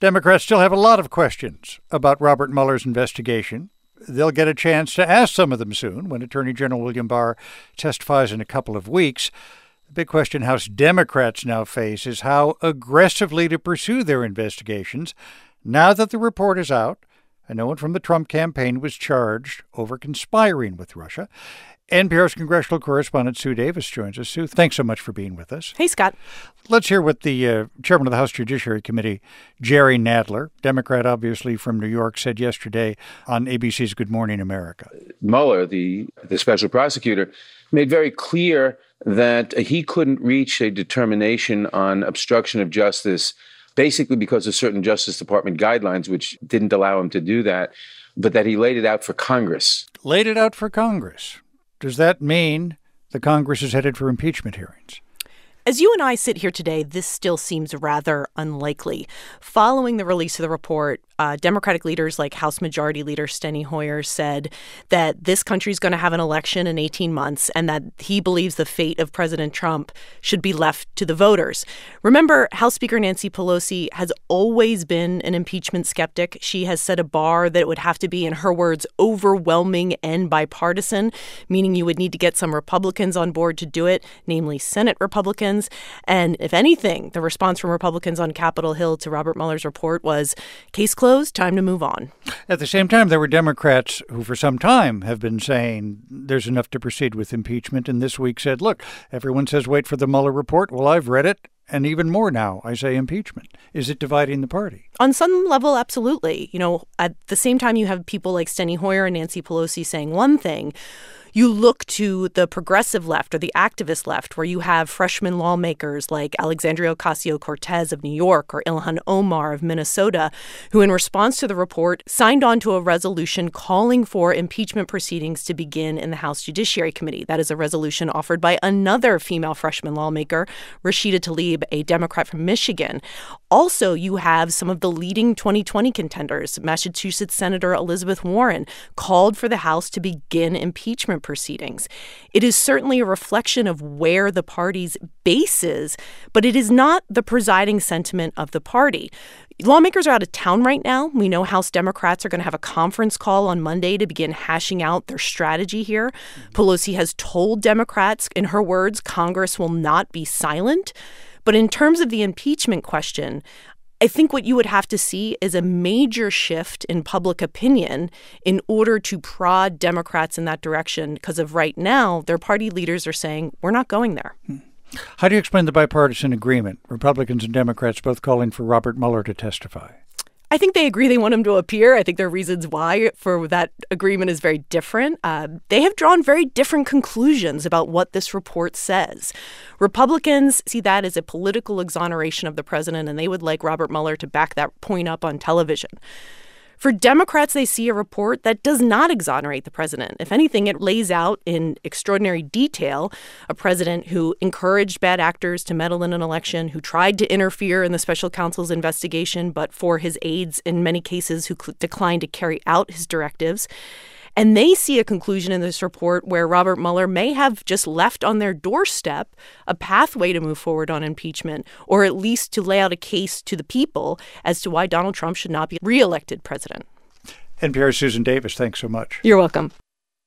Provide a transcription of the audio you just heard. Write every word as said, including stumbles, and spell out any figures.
Democrats still have a lot of questions about Robert Mueller's investigation. They'll get a chance to ask some of them soon when Attorney General William Barr testifies in a couple of weeks. The big question House Democrats now face is how aggressively to pursue their investigations now that the report is out and no one from the Trump campaign was charged over conspiring with Russia. N P R's congressional correspondent Sue Davis joins us. Sue, thanks so much for being with us. Hey, Scott. Let's hear what the uh, chairman of the House Judiciary Committee, Jerry Nadler, Democrat obviously from New York, said yesterday on A B C's Good Morning America. Mueller, the, the special prosecutor, made very clear that he couldn't reach a determination on obstruction of justice, basically because of certain Justice Department guidelines, which didn't allow him to do that, but that he laid it out for Congress. Laid it out for Congress. Does that mean the Congress is headed for impeachment hearings? As you and I sit here today, this still seems rather unlikely. Following the release of the report, uh, Democratic leaders like House Majority Leader Steny Hoyer said that this country is going to have an election in eighteen months and that he believes the fate of President Trump should be left to the voters. Remember, House Speaker Nancy Pelosi has always been an impeachment skeptic. She has set a bar that it would have to be, in her words, overwhelming and bipartisan, meaning you would need to get some Republicans on board to do it, namely Senate Republicans. And if anything, the response from Republicans on Capitol Hill to Robert Mueller's report was, case closed, time to move on. At the same time, there were Democrats who for some time have been saying there's enough to proceed with impeachment, and this week said, look, everyone says wait for the Mueller report. Well, I've read it. And even more now, I say impeachment. Is it dividing the party? On some level, absolutely. You know, at the same time, you have people like Steny Hoyer and Nancy Pelosi saying one thing. You look to the progressive left or the activist left, where you have freshman lawmakers like Alexandria Ocasio-Cortez of New York or Ilhan Omar of Minnesota, who in response to the report signed on to a resolution calling for impeachment proceedings to begin in the House Judiciary Committee. That is a resolution offered by another female freshman lawmaker, Rashida Tlaib, a Democrat from Michigan. Also, you have some of the leading twenty twenty contenders. Massachusetts Senator Elizabeth Warren called for the House to begin impeachment proceedings. It is certainly a reflection of where the party's base is, but it is not the presiding sentiment of the party. Lawmakers are out of town right now. We know House Democrats are going to have a conference call on Monday to begin hashing out their strategy here. Pelosi has told Democrats, in her words, Congress will not be silent. But in terms of the impeachment question, I think what you would have to see is a major shift in public opinion in order to prod Democrats in that direction, because of right now, their party leaders are saying, we're not going there. How do you explain the bipartisan agreement, Republicans and Democrats both calling for Robert Mueller to testify? I think they agree they want him to appear. I think their reasons why for that agreement is very different. Uh, they have drawn very different conclusions about what this report says. Republicans see that as a political exoneration of the president, and they would like Robert Mueller to back that point up on television. For Democrats, they see a report that does not exonerate the president. If anything, it lays out in extraordinary detail a president who encouraged bad actors to meddle in an election, who tried to interfere in the special counsel's investigation, but for his aides, in many cases, who cl- declined to carry out his directives. And they see a conclusion in this report where Robert Mueller may have just left on their doorstep a pathway to move forward on impeachment, or at least to lay out a case to the people as to why Donald Trump should not be reelected president. N P R's Susan Davis, thanks so much. You're welcome.